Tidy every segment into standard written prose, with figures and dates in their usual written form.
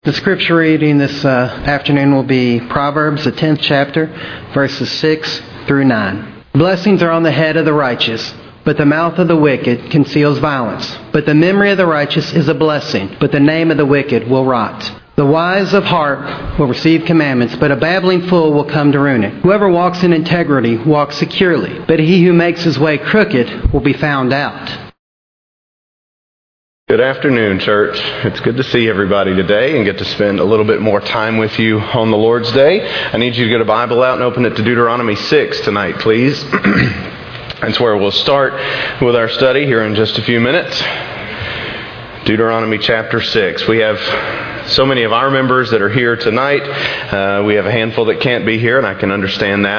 The scripture reading this afternoon will be Proverbs, the 10th chapter, verses 6 through 9. Blessings are on the head of the righteous, but the mouth of the wicked conceals violence. But the memory of the righteous is a blessing, but the name of the wicked will rot. The wise of heart will receive commandments, but a babbling fool will come to ruin it. Whoever walks in integrity walks securely, but he who makes his way crooked will be found out. Good afternoon, church. It's good to see everybody today and get to spend a little bit more time with you on the Lord's Day. I need you to get a Bible out and open it to Deuteronomy 6 tonight, please. That's where we'll start with our study here in just a few minutes. Deuteronomy chapter 6. We have so many of our members that are here tonight. We have a handful that can't be here, and I can understand that.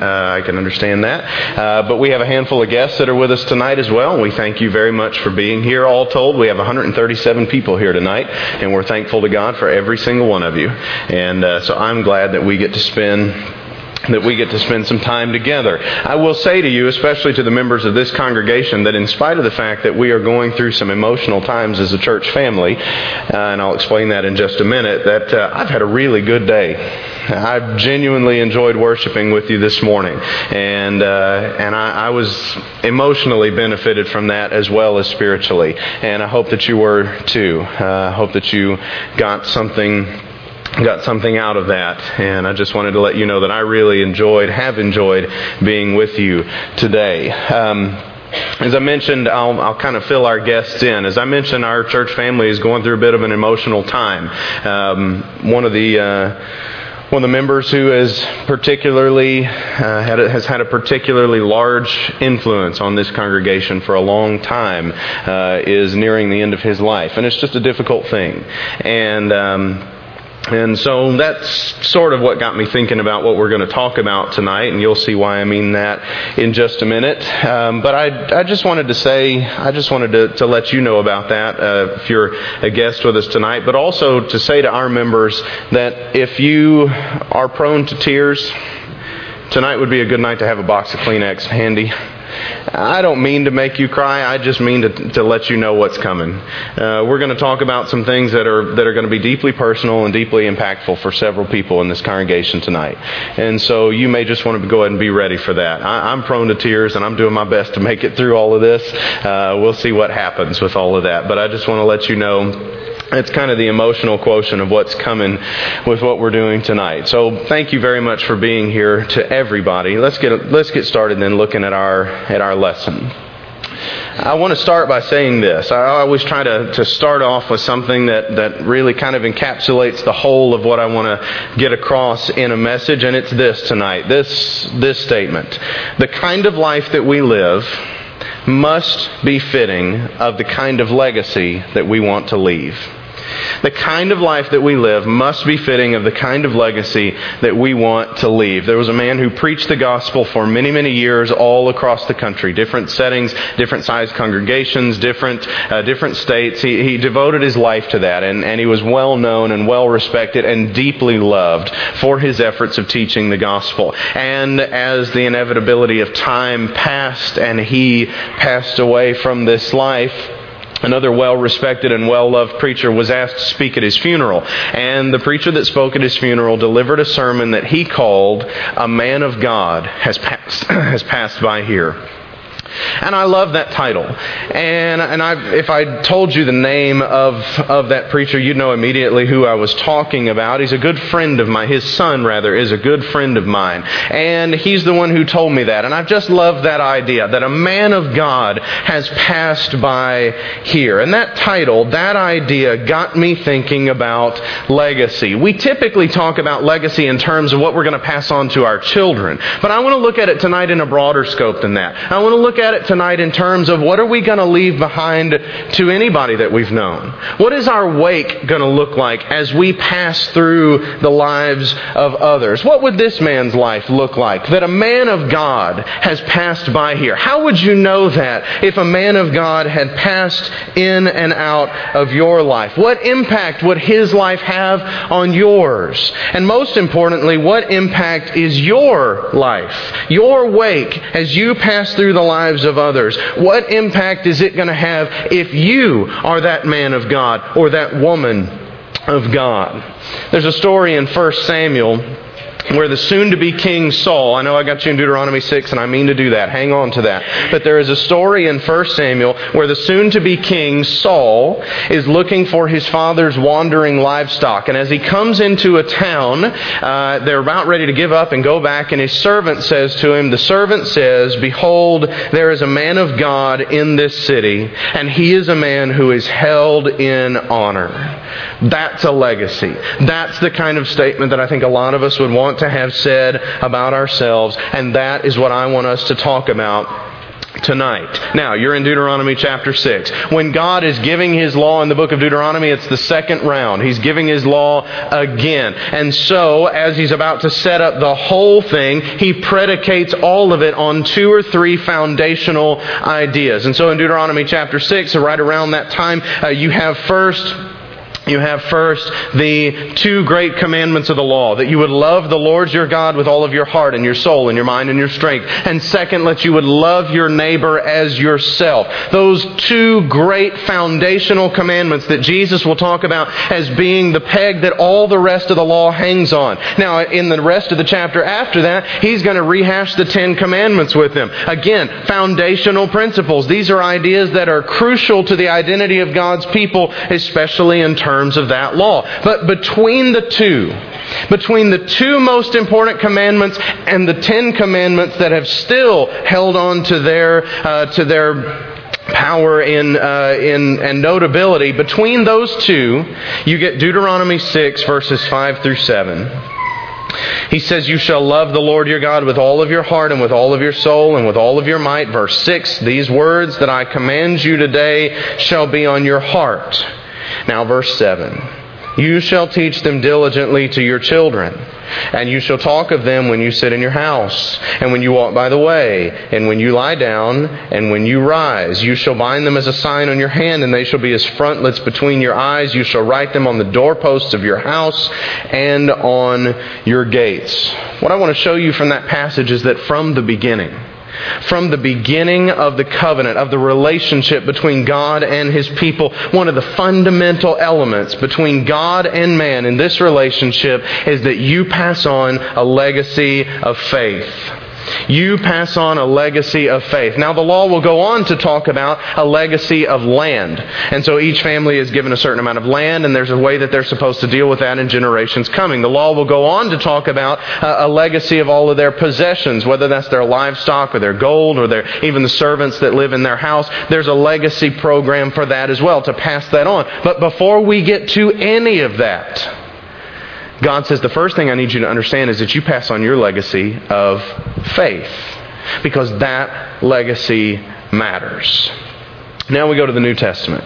But we have a handful of guests that are with us tonight as well, and we thank you very much for being here. All told, we have 137 people here tonight, and we're thankful to God for every single one of you. And so I'm glad that we get to spend some time together. I will say to you, especially to the members of this congregation, that in spite of the fact that we are going through some emotional times as a church family, and I'll explain that in just a minute, that I've had a really good day. I've genuinely enjoyed worshiping with you this morning, and I was emotionally benefited from that as well as spiritually, and I hope that you were too. I hope that you got something out of that, and I just wanted to let you know that I really have enjoyed being with you today. As I mentioned, I'll kind of fill our guests in. As I mentioned, our church family is going through a bit of an emotional time. One of the members who has had a particularly large influence on this congregation for a long time is nearing the end of his life, and it's just a difficult thing. And so that's sort of what got me thinking about what we're going to talk about tonight, and you'll see why I mean that in just a minute. But I just wanted to let you know about that if you're a guest with us tonight, but also to say to our members that if you are prone to tears, tonight would be a good night to have a box of Kleenex handy. I don't mean to make you cry. I just mean to let you know what's coming. We're going to talk about some things that are going to be deeply personal and deeply impactful for several people in this congregation tonight. And so you may just want to go ahead and be ready for that. I'm prone to tears, and I'm doing my best to make it through all of this. We'll see what happens with all of that. But I just want to let you know it's kind of the emotional quotient of what's coming with what we're doing tonight. So thank you very much for being here to everybody. Let's get started then looking at our lesson. I want to start by saying this. I always try to start off with something that really kind of encapsulates the whole of what I want to get across in a message, and it's this tonight. This statement. The kind of life that we live must be fitting of the kind of legacy that we want to leave. The kind of life that we live must be fitting of the kind of legacy that we want to leave. There was a man who preached the gospel for many, many years all across the country. Different settings, different sized congregations, different states. He devoted his life to that, and he was well known and well respected and deeply loved for his efforts of teaching the gospel. And as the inevitability of time passed and he passed away from this life, another well-respected and well-loved preacher was asked to speak at his funeral. And the preacher that spoke at his funeral delivered a sermon that he called, "A Man of God Has Passed By Here." And I love that title. And if I told you the name of that preacher, you'd know immediately who I was talking about. He's a good friend of mine. His son, rather, is a good friend of mine. And he's the one who told me that. And I've just loved that idea, that a man of God has passed by here. And that title, that idea, got me thinking about legacy. We typically talk about legacy in terms of what we're going to pass on to our children. But I want to look at it tonight in a broader scope than that. I want to look at it tonight in terms of what are we going to leave behind to anybody that we've known? What is our wake going to look like as we pass through the lives of others? What would this man's life look like? That a man of God has passed by here. How would you know that if a man of God had passed in and out of your life? What impact would his life have on yours? And most importantly, what impact is your life, your wake, as you pass through the lives of others? What impact is it going to have if you are that man of God or that woman of God. There's a story in 1 Samuel where the soon-to-be king Saul, I know I got you in Deuteronomy 6, and I mean to do that. Hang on to that. But there is a story in 1 Samuel where the soon-to-be king Saul is looking for his father's wandering livestock. And as he comes into a town, they're about ready to give up and go back, and his servant says to him, the servant says, "Behold, there is a man of God in this city, and he is a man who is held in honor." That's a legacy. That's the kind of statement that I think a lot of us would want to have said about ourselves, and that is what I want us to talk about tonight. Now, you're in Deuteronomy chapter 6. When God is giving His law in the book of Deuteronomy, it's the second round. He's giving His law again. And so, as He's about to set up the whole thing, He predicates all of it on 2 or 3 foundational ideas. And so in Deuteronomy chapter 6, right around that time, you have first the 2 great commandments of the law, that you would love the Lord your God with all of your heart and your soul and your mind and your strength. And second, that you would love your neighbor as yourself. Those 2 great foundational commandments that Jesus will talk about as being the peg that all the rest of the law hangs on. Now, in the rest of the chapter after that, He's going to rehash the 10 commandments with them. Again, foundational principles. These are ideas that are crucial to the identity of God's people, especially in terms of that law. But between the two most important commandments and the 10 commandments that have still held on to their power and notability, between those 2, you get Deuteronomy 6 verses 5 through 7. He says, "You shall love the Lord your God with all of your heart and with all of your soul and with all of your might." Verse 6, "These words that I command you today shall be on your heart." Now verse 7, "You shall teach them diligently to your children, and you shall talk of them when you sit in your house, and when you walk by the way, and when you lie down, and when you rise. You shall bind them as a sign on your hand, and they shall be as frontlets between your eyes. You shall write them on the doorposts of your house and on your gates." What I want to show you from that passage is that from the beginning of the covenant, of the relationship between God and His people, one of the fundamental elements between God and man in this relationship is that you pass on a legacy of faith. You pass on a legacy of faith. Now, the law will go on to talk about a legacy of land. And so each family is given a certain amount of land, and there's a way that they're supposed to deal with that in generations coming. The law will go on to talk about a legacy of all of their possessions, whether that's their livestock or their gold or even the servants that live in their house. There's a legacy program for that as well, to pass that on. But before we get to any of that, God says, the first thing I need you to understand is that you pass on your legacy of faith, because that legacy matters. Now we go to the New Testament.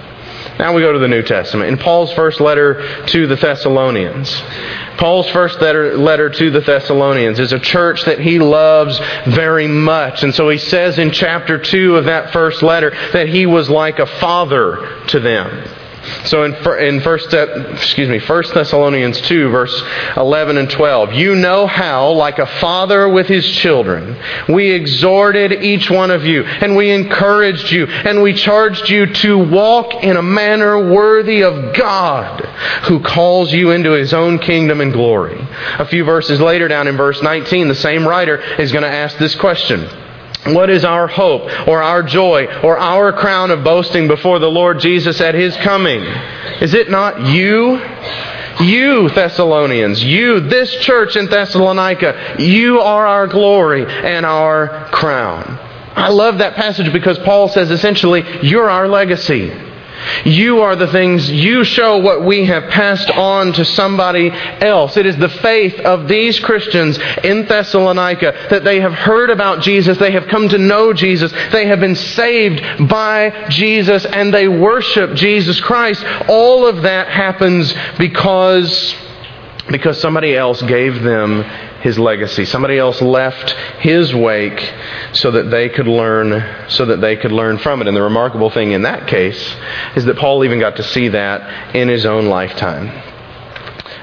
In Paul's first letter to the Thessalonians. Paul's first letter to the Thessalonians is a church that he loves very much. And so he says in chapter 2 of that first letter that he was like a father to them. So in 1 Thessalonians 2, verse 11 and 12, "You know how, like a father with his children, we exhorted each one of you, and we encouraged you, and we charged you to walk in a manner worthy of God, who calls you into His own kingdom and glory." A few verses later, down in verse 19, the same writer is going to ask this question. "What is our hope, or our joy, or our crown of boasting before the Lord Jesus at His coming? Is it not you? You, Thessalonians, you, this church in Thessalonica, you are our glory and our crown." I love that passage because Paul says essentially, you're our legacy. You are the things, you show what we have passed on to somebody else. It is the faith of these Christians in Thessalonica that they have heard about Jesus, they have come to know Jesus, they have been saved by Jesus, and they worship Jesus Christ. All of that happens because somebody else gave them His legacy. Somebody else left His wake so that they could learn from it. And the remarkable thing in that case is that Paul even got to see that in his own lifetime.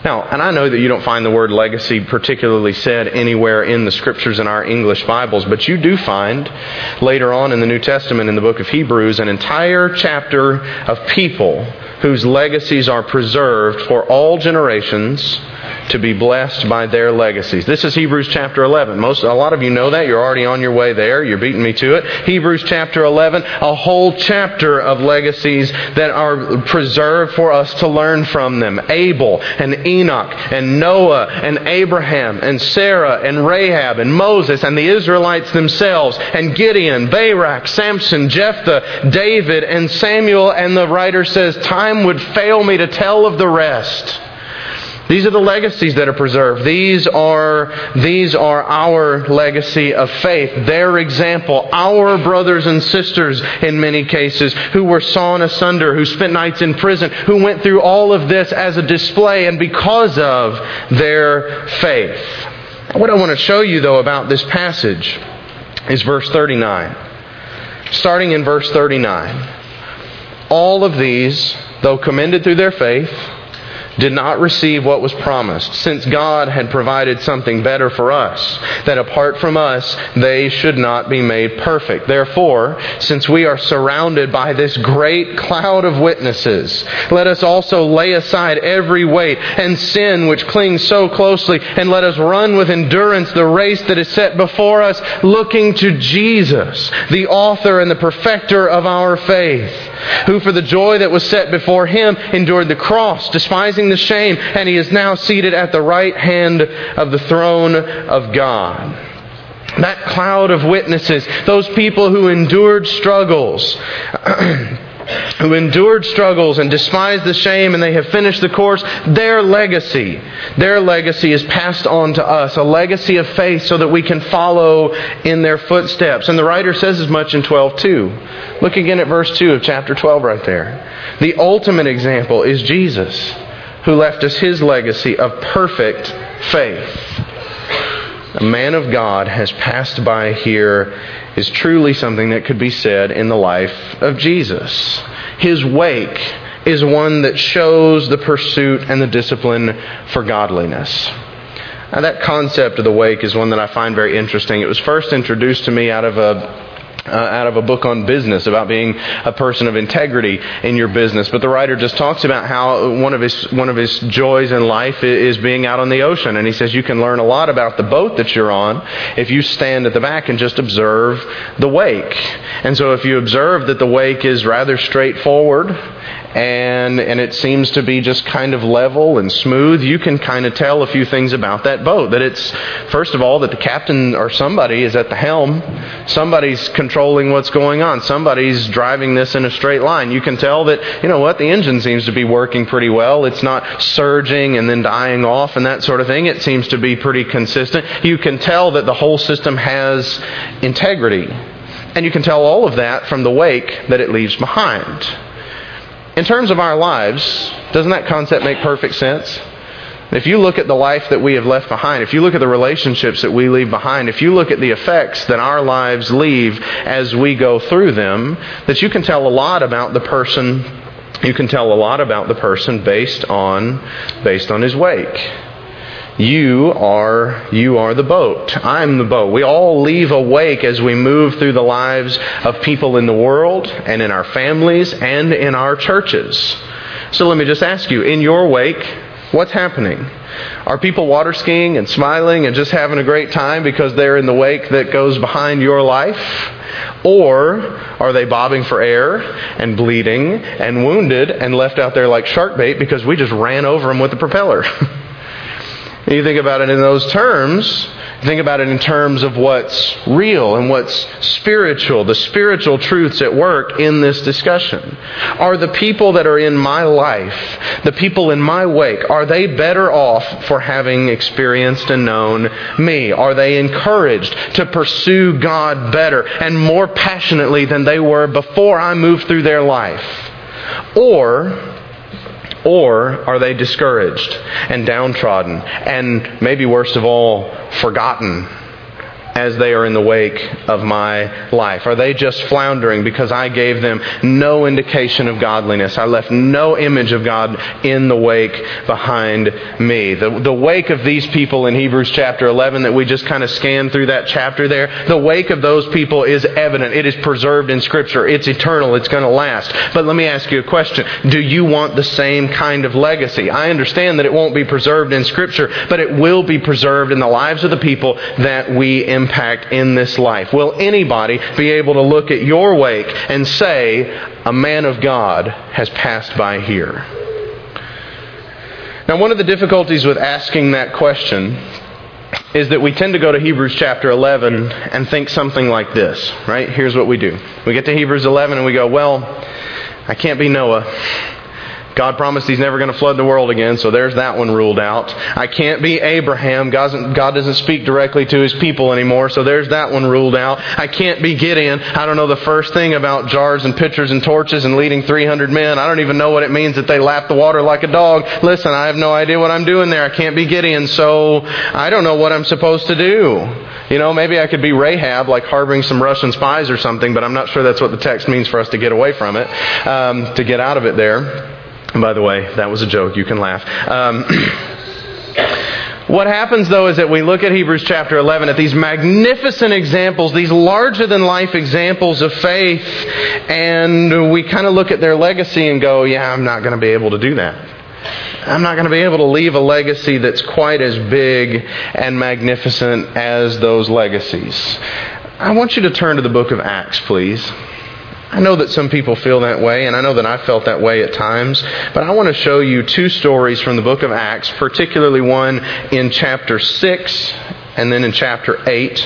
Now, and I know that you don't find the word legacy particularly said anywhere in the Scriptures in our English Bibles, but you do find later on in the New Testament in the book of Hebrews an entire chapter of people whose legacies are preserved for all generations to be blessed by their legacies. This is Hebrews chapter 11. A lot of you know that. You're already on your way there. You're beating me to it. Hebrews chapter 11, a whole chapter of legacies that are preserved for us to learn from them. Abel and Enoch and Noah and Abraham and Sarah and Rahab and Moses and the Israelites themselves and Gideon, Barak, Samson, Jephthah, David and Samuel. And the writer says, time would fail me to tell of the rest. These are the legacies that are preserved. These are our legacy of faith. Their example, our brothers and sisters in many cases, who were sawn asunder, who spent nights in prison, who went through all of this as a display and because of their faith. What I want to show you, though, about this passage is verse 39. Starting in verse 39. All of these, though commended through their faith, did not receive what was promised, since God had provided something better for us, that apart from us they should not be made perfect. Therefore, since we are surrounded by this great cloud of witnesses, let us also lay aside every weight and sin which clings so closely, and let us run with endurance the race that is set before us, looking to Jesus, the author and the perfecter of our faith, who for the joy that was set before Him endured the cross, despising the shame, and He is now seated at the right hand of the throne of God. That cloud of witnesses, those people who endured struggles, and despised the shame, and they have finished the course, their legacy is passed on to us, a legacy of faith so that we can follow in their footsteps. And the writer says as much in 12:2. Look again at verse 2 of chapter 12 right there. The ultimate example is Jesus, who left us His legacy of perfect faith. A man of God has passed by here is truly something that could be said in the life of Jesus. His wake is one that shows the pursuit and the discipline for godliness. Now, that concept of the wake is one that I find very interesting. It was first introduced to me out of a book on business, about being a person of integrity in your business. But the writer just talks about how one of his joys in life is being out on the ocean. And he says you can learn a lot about the boat that you're on if you stand at the back and just observe the wake. And so if you observe that the wake is rather straightforward and it seems to be just kind of level and smooth, you can kind of tell a few things about that boat. That it's, first of all, that the captain or somebody is at the helm. Somebody's controlling what's going on. Somebody's driving this in a straight line. You can tell that, the engine seems to be working pretty well. It's not surging and then dying off and that sort of thing. It seems to be pretty consistent. You can tell that the whole system has integrity. And you can tell all of that from the wake that it leaves behind. In terms of our lives, doesn't that concept make perfect sense? If you look at the life that we have left behind, if you look at the relationships that we leave behind, if you look at the effects that our lives leave as we go through them, that you can tell a lot about the person. You can tell a lot about the person based on his wake. You are the boat. I'm the boat. We all leave a wake as we move through the lives of people in the world and in our families and in our churches. So let me just ask you, in your wake, what's happening? Are people water skiing and smiling and just having a great time because they're in the wake that goes behind your life? Or are they bobbing for air and bleeding and wounded and left out there like shark bait because we just ran over them with the propeller? And you think about it in those terms, think about it in terms of what's real and what's spiritual, the spiritual truths at work in this discussion. Are the people that are in my life, the people in my wake, are they better off for having experienced and known me? Are they encouraged to pursue God better and more passionately than they were before I moved through their life? Or are they discouraged and downtrodden and maybe worst of all, forgotten as they are in the wake of my life? Are they just floundering because I gave them no indication of godliness? I left no image of God in the wake behind me. The wake of these people in Hebrews chapter 11 that we just kind of scanned through that chapter there, the wake of those people is evident. It is preserved in Scripture. It's eternal. It's going to last. But let me ask you a question. Do you want the same kind of legacy? I understand that it won't be preserved in Scripture, but it will be preserved in the lives of the people that we impact in this life. Will anybody be able to look at your wake and say, a man of God has passed by here? Now, one of the difficulties with asking that question is that we tend to go to Hebrews chapter 11 and think something like this, right? Here's what we do. We get to Hebrews 11 and we go, well, I can't be Noah. God promised He's never going to flood the world again, so there's that one ruled out. I can't be Abraham. God doesn't speak directly to His people anymore, so there's that one ruled out. I can't be Gideon. I don't know the first thing about jars and pitchers and torches and leading 300 men. I don't even know what it means that they lap the water like a dog. Listen, I have no idea what I'm doing there. I can't be Gideon, so I don't know what I'm supposed to do. You know, maybe I could be Rahab, like harboring some Russian spies or something, but I'm not sure that's what the text means for us to get away from it, to get out of it there. And by the way, that was a joke. You can laugh. What happens, though, is that we look at Hebrews chapter 11 at these magnificent examples, these larger-than-life examples of faith, and we kind of look at their legacy and go, yeah, I'm not going to be able to do that. I'm not going to be able to leave a legacy that's quite as big and magnificent as those legacies. I want you to turn to the book of Acts, please. I know that some people feel that way, and I know that I felt that way at times, but I want to show you two stories from the book of Acts, particularly one in chapter 6 and then in chapter 8.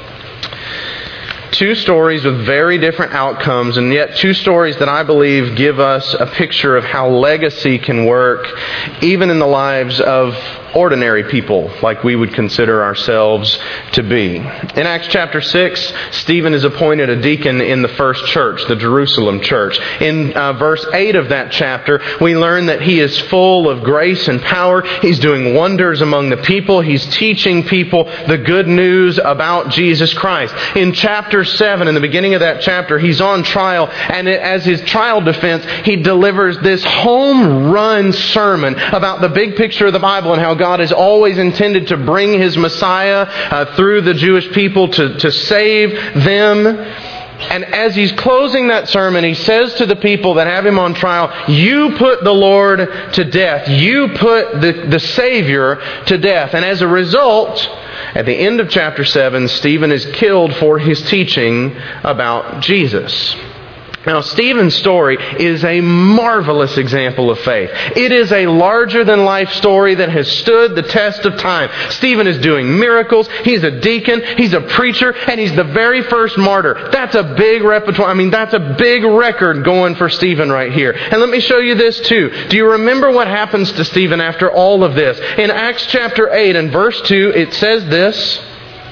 Two stories with very different outcomes, and yet two stories that I believe give us a picture of how legacy can work even in the lives of ordinary people like we would consider ourselves to be. In Acts chapter 6, Stephen is appointed a deacon in the first church, the Jerusalem church. In verse 8 of that chapter, we learn that he is full of grace and power. He's doing wonders among the people. He's teaching people the good news about Jesus Christ. In chapter 7, in the beginning of that chapter, he's on trial, and as his trial defense, he delivers this home run sermon about the big picture of the Bible and how God has always intended to bring His Messiah through the Jewish people to save them. And as he's closing that sermon, he says to the people that have him on trial, you put the Lord to death. You put the Savior to death. And as a result, at the end of chapter 7, Stephen is killed for his teaching about Jesus. Now, Stephen's story is a marvelous example of faith. It is a larger-than-life story that has stood the test of time. Stephen is doing miracles. He's a deacon. He's a preacher. And he's the very first martyr. That's a big repertoire. That's a big record going for Stephen right here. And let me show you this too. Do you remember what happens to Stephen after all of this? In Acts chapter 8 and verse 2, it says this,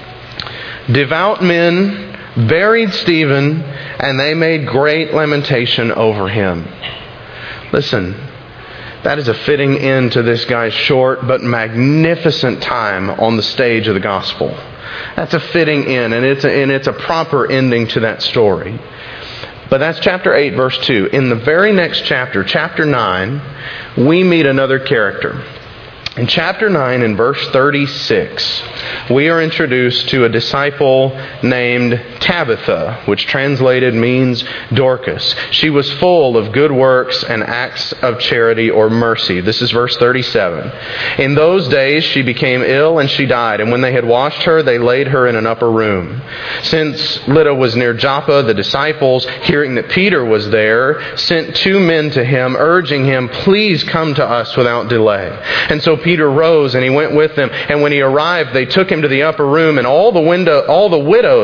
devout men buried Stephen, and they made great lamentation over him. Listen, that is a fitting end to this guy's short but magnificent time on the stage of the gospel. That's a fitting end, and it's a proper ending to that story. But that's chapter 8, verse 2. In the very next chapter, chapter 9, we meet another character. In chapter 9, in verse 36, we are introduced to a disciple named Tabitha, which translated means Dorcas. She was full of good works and acts of charity or mercy. This is verse 37. In those days she became ill and she died, and when they had washed her, they laid her in an upper room. Since Lydda was near Joppa, the disciples, hearing that Peter was there, sent 2 men to him, urging him, please come to us without delay. And so Peter rose and he went with them. And when he arrived, they took him to the upper room, and all the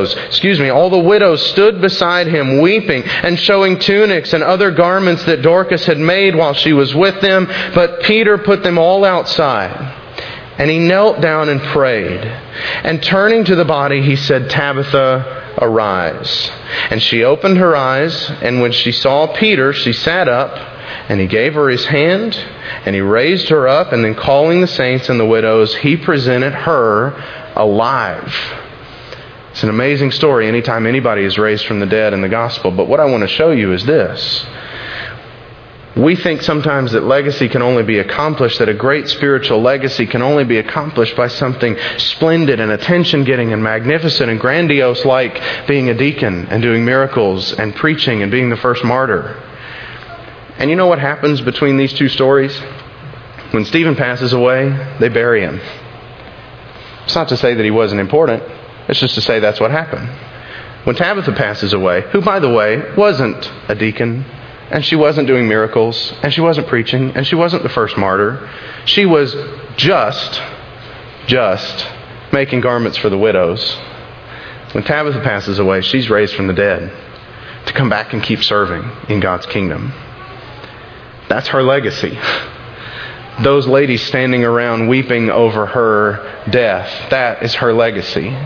widows stood beside him, weeping and showing tunics and other garments that Dorcas had made while she was with them. But Peter put them all outside. And he knelt down and prayed. And turning to the body, he said, Tabitha, arise. And she opened her eyes, and when she saw Peter, she sat up. And he gave her his hand, and he raised her up, and then calling the saints and the widows, he presented her alive. It's an amazing story anytime anybody is raised from the dead in the gospel. But what I want to show you is this. We think sometimes that legacy can only be accomplished, that a great spiritual legacy can only be accomplished by something splendid and attention-getting and magnificent and grandiose, like being a deacon and doing miracles and preaching and being the first martyr. And you know what happens between these two stories? When Stephen passes away, they bury him. It's not to say that he wasn't important. It's just to say that's what happened. When Tabitha passes away, who, by the way, wasn't a deacon, and she wasn't doing miracles, and she wasn't preaching, and she wasn't the first martyr. She was just making garments for the widows. When Tabitha passes away, she's raised from the dead to come back and keep serving in God's kingdom. That's her legacy. Those ladies standing around weeping over her death, that is her legacy.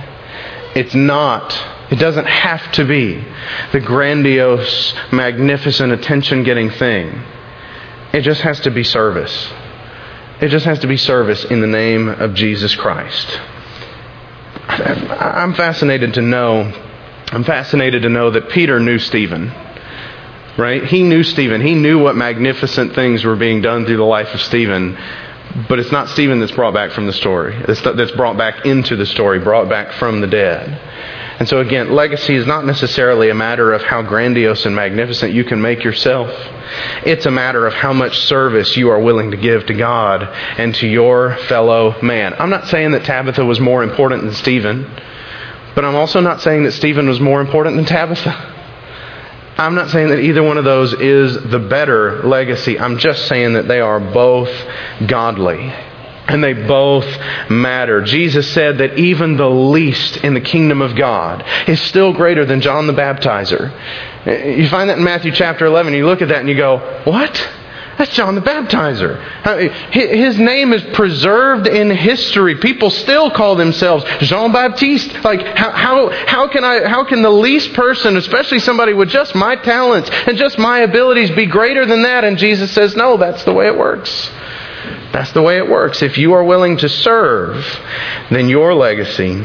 It doesn't have to be the grandiose, magnificent, attention-getting thing. It just has to be service. It just has to be service in the name of Jesus Christ. I'm fascinated to know that Peter knew Stephen. Right? He knew Stephen. He knew what magnificent things were being done through the life of Stephen. But it's not Stephen that's brought back from the story. That's brought back into the story, brought back from the dead. And so again, legacy is not necessarily a matter of how grandiose and magnificent you can make yourself. It's a matter of how much service you are willing to give to God and to your fellow man. I'm not saying that Tabitha was more important than Stephen, but I'm also not saying that Stephen was more important than Tabitha. I'm not saying that either one of those is the better legacy. I'm just saying that they are both godly. And they both matter. Jesus said that even the least in the kingdom of God is still greater than John the Baptizer. You find that in Matthew chapter 11. You look at that and you go, what? That's John the Baptizer. His name is preserved in history. People still call themselves Jean-Baptiste. Like, how can the least person, especially somebody with just my talents and just my abilities, be greater than that? And Jesus says, no, that's the way it works. That's the way it works. If you are willing to serve, then your legacy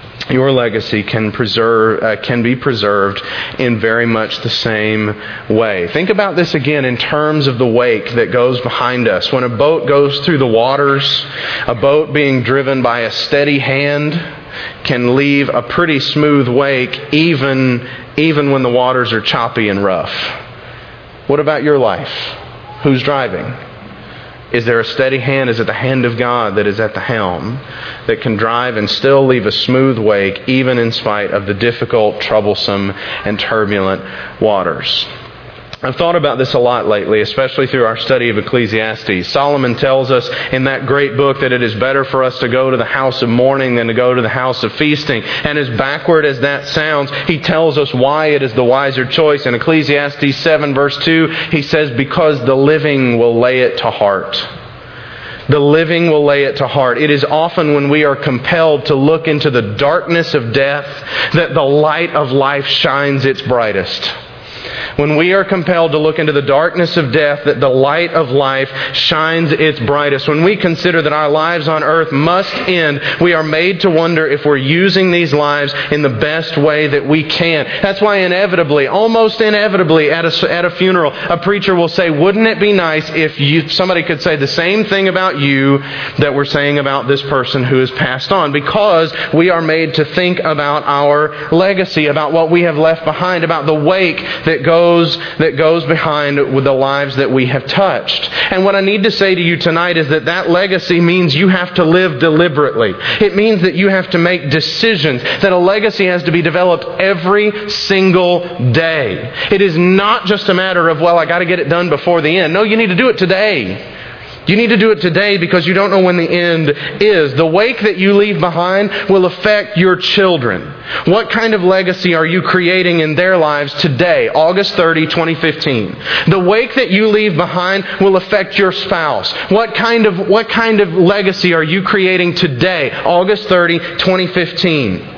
can be preserved in very much the same way. Think about this again in terms of the wake that goes behind us. When a boat goes through the waters, a boat being driven by a steady hand can leave a pretty smooth wake even when the waters are choppy and rough. What about your life? Who's driving? Is there a steady hand? Is it the hand of God that is at the helm that can drive and still leave a smooth wake even in spite of the difficult, troublesome, and turbulent waters? I've thought about this a lot lately, especially through our study of Ecclesiastes. Solomon tells us in that great book that it is better for us to go to the house of mourning than to go to the house of feasting. And as backward as that sounds, he tells us why it is the wiser choice. In Ecclesiastes 7 verse 2, he says, because the living will lay it to heart. The living will lay it to heart. It is often when we are compelled to look into the darkness of death that the light of life shines its brightest. When we are compelled to look into the darkness of death, that the light of life shines its brightest. When we consider that our lives on earth must end, we are made to wonder if we're using these lives in the best way that we can. That's why inevitably, almost inevitably, at a funeral, a preacher will say, wouldn't it be nice if somebody could say the same thing about you that we're saying about this person who has passed on? Because we are made to think about our legacy, about what we have left behind, about the wake that goes behind with the lives that we have touched. And what I need to say to you tonight is that legacy means you have to live deliberately. It means that you have to make decisions, that a legacy has to be developed every single day. It is not just a matter of, well, I got to get it done before the end. No, you need to do it today. You need to do it today because you don't know when the end is. The wake that you leave behind will affect your children. What kind of legacy are you creating in their lives today, August 30, 2015? The wake that you leave behind will affect your spouse. What kind of legacy are you creating today, August 30, 2015?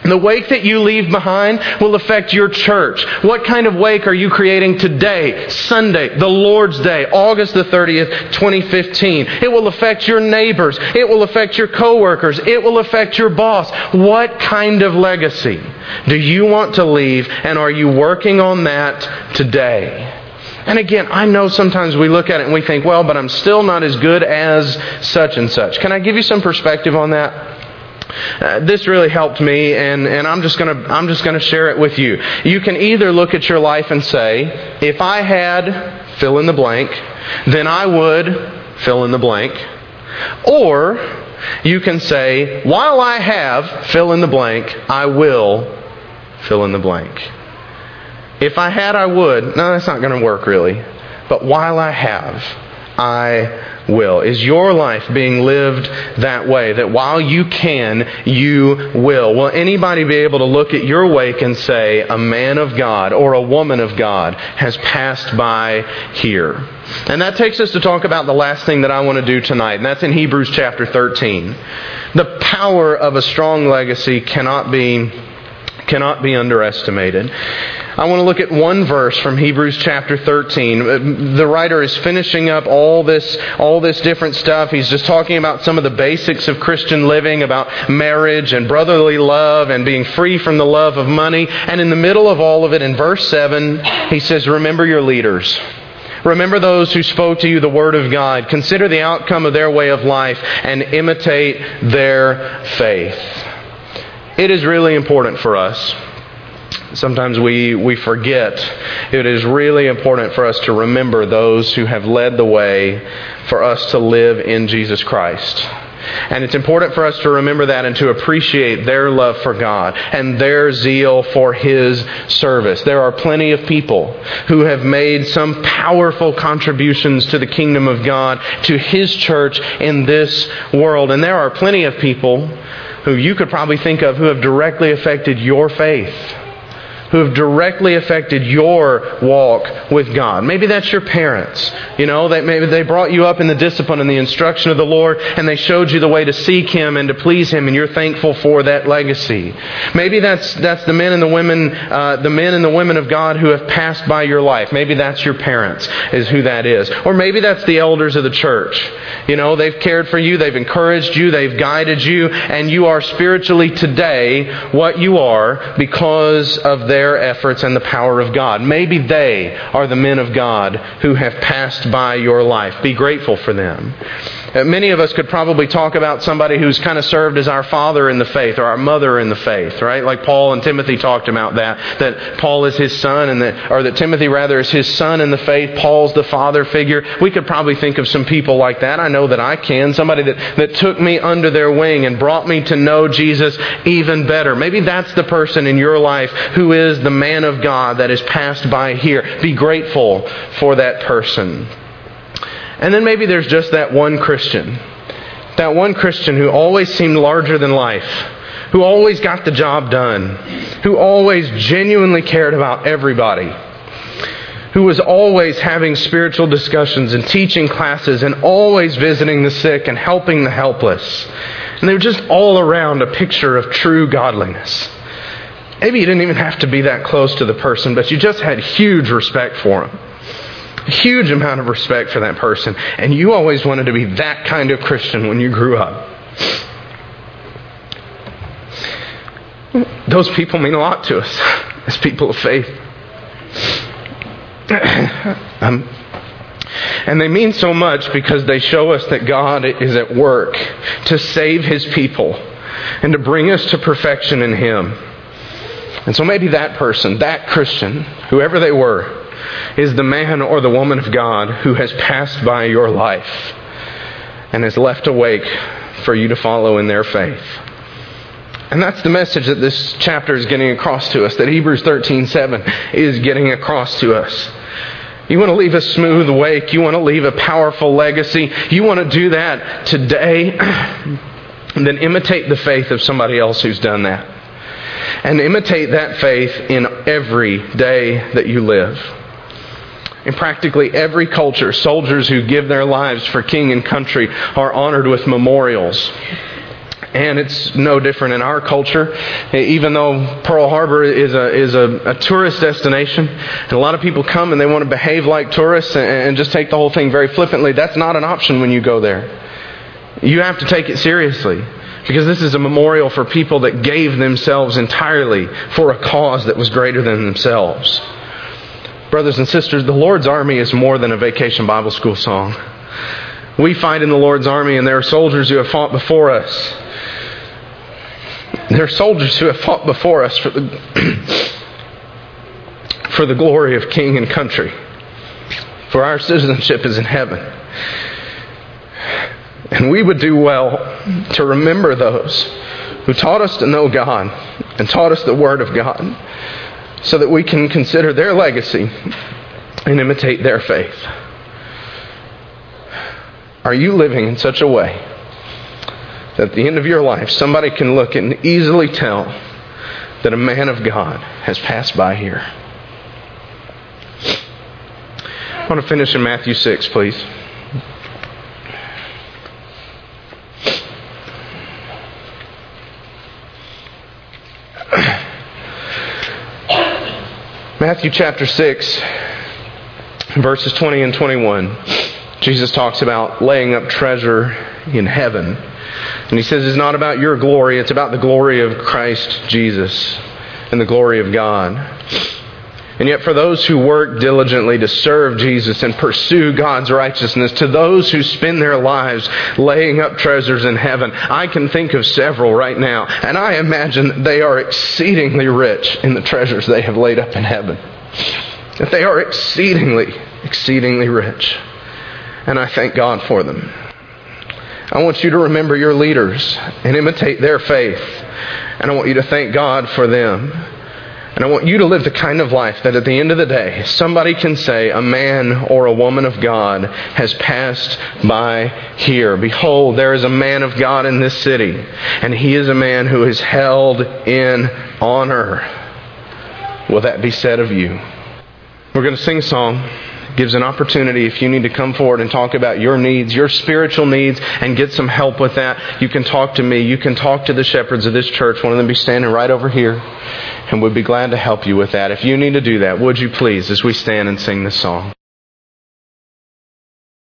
The wake that you leave behind will affect your church. What kind of wake are you creating today, Sunday, the Lord's Day, August the 30th, 2015? It will affect your neighbors. It will affect your coworkers. It will affect your boss. What kind of legacy do you want to leave, and are you working on that today? And again, I know sometimes we look at it and we think, well, but I'm still not as good as such and such. Can I give you some perspective on that? This really helped me, and I'm just gonna share it with you. You can either look at your life and say, if I had fill in the blank, then I would fill in the blank. Or you can say, while I have fill in the blank, I will fill in the blank. If I had, I would. No, that's not going to work really. But while I have, I will. Is your life being lived that way? That while you can, you will? Will anybody be able to look at your wake and say, a man of God or a woman of God has passed by here? And that takes us to talk about the last thing that I want to do tonight, and that's in Hebrews chapter 13. The power of a strong legacy cannot be underestimated. I want to look at one verse from Hebrews chapter 13. The writer is finishing up all this different stuff. He's just talking about some of the basics of Christian living, about marriage and brotherly love and being free from the love of money. And in the middle of all of it, in verse 7, he says, remember your leaders. Remember those who spoke to you the Word of God. Consider the outcome of their way of life and imitate their faith. It is really important for us. Sometimes we forget. It is really important for us to remember those who have led the way for us to live in Jesus Christ. And it's important for us to remember that and to appreciate their love for God and their zeal for His service. There are plenty of people who have made some powerful contributions to the kingdom of God, to His church in this world. And there are plenty of people who you could probably think of who have directly affected your faith, who have directly affected your walk with God. Maybe that's your parents. Maybe they brought you up in the discipline and the instruction of the Lord, and they showed you the way to seek Him and to please Him, and you're thankful for that legacy. Maybe that's the men and the women of God who have passed by your life. Maybe that's your parents, is who that is. Or maybe that's the elders of the church. They've cared for you, they've encouraged you, they've guided you, and you are spiritually today what you are because of their efforts and the power of God. Maybe they are the men of God who have passed by your life. Be grateful for them. Many of us could probably talk about somebody who's kind of served as our father in the faith or our mother in the faith, right? Like Paul and Timothy talked about that Paul is his son, that Timothy rather is his son in the faith. Paul's the father figure. We could probably think of some people like that. I know that I can. Somebody that took me under their wing and brought me to know Jesus even better. Maybe that's the person in your life who is the man of God that has passed by here. Be grateful for that person. And then maybe there's just that one Christian who always seemed larger than life, who always got the job done, who always genuinely cared about everybody, who was always having spiritual discussions and teaching classes and always visiting the sick and helping the helpless. And they were just all around a picture of true godliness. Maybe you didn't even have to be that close to the person, but you just had huge respect for him. A huge amount of respect for that person. And you always wanted to be that kind of Christian when you grew up. Those people mean a lot to us as people of faith. And they mean so much because they show us that God is at work to save His people and to bring us to perfection in Him. And so maybe that person, that Christian, whoever they were, is the man or the woman of God who has passed by your life and has left awake for you to follow in their faith. And that's the message that this chapter is getting across to us, that Hebrews 13:7 is getting across to us. You want to leave a smooth wake. You want to leave a powerful legacy. You want to do that today. Then imitate the faith of somebody else who's done that. And imitate that faith in every day that you live. In practically every culture, soldiers who give their lives for king and country are honored with memorials. And it's no different in our culture. Even though Pearl Harbor is a tourist destination, and a lot of people come and they want to behave like tourists and just take the whole thing very flippantly, that's not an option when you go there. You have to take it seriously, because this is a memorial for people that gave themselves entirely for a cause that was greater than themselves. Brothers and sisters, the Lord's Army is more than a vacation Bible school song. We fight in the Lord's Army, and there are soldiers who have fought before us. There are soldiers who have fought before us for the glory of King and country. For our citizenship is in heaven. And we would do well to remember those who taught us to know God and taught us the Word of God, so that we can consider their legacy and imitate their faith. Are you living in such a way that at the end of your life, somebody can look and easily tell that a man of God has passed by here? I want to finish in Matthew 6, please. Matthew chapter 6, verses 20 and 21. Jesus talks about laying up treasure in heaven. And he says it's not about your glory, it's about the glory of Christ Jesus and the glory of God. And yet for those who work diligently to serve Jesus and pursue God's righteousness, to those who spend their lives laying up treasures in heaven, I can think of several right now. And I imagine that they are exceedingly rich in the treasures they have laid up in heaven. That they are exceedingly, exceedingly rich. And I thank God for them. I want you to remember your leaders and imitate their faith. And I want you to thank God for them. And I want you to live the kind of life that at the end of the day, somebody can say, a man or a woman of God has passed by here. Behold, there is a man of God in this city. And he is a man who is held in honor. Will that be said of you? We're going to sing a song. Gives an opportunity if you need to come forward and talk about your needs, your spiritual needs, and get some help with that. You can talk to me. You can talk to the shepherds of this church. One of them be standing right over here, and we'd be glad to help you with that. If you need to do that, would you please, as we stand and sing this song?